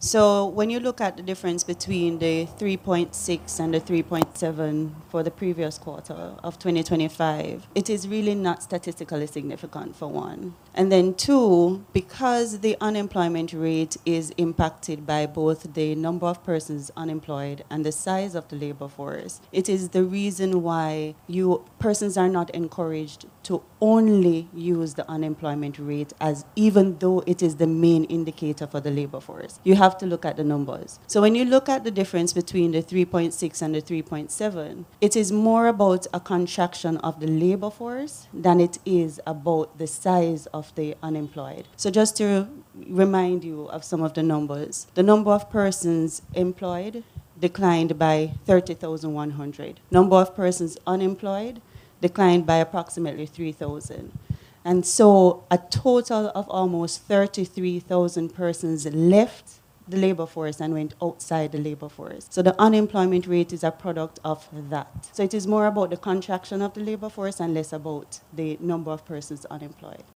So when you look at the difference between the 3.6 and the 3.7 for the previous quarter of 2025, it is really not statistically significant, for one. And then two, because the unemployment rate is impacted by both the number of persons unemployed and the size of the labor force, it is the reason why persons are not encouraged to only use the unemployment rate as, even though it is the main indicator for the labor force. You have to look at the numbers. So when you look at the difference between the 3.6 and the 3.7, it is more about a contraction of the labor force than it is about the size of the unemployed. So just to remind you of some of the numbers, the number of persons employed declined by 30,100. Number of persons unemployed declined by approximately 3,000. And so a total of almost 33,000 persons left the labor force and went outside the labor force. So the unemployment rate is a product of that. So it is more about the contraction of the labor force and less about the number of persons unemployed.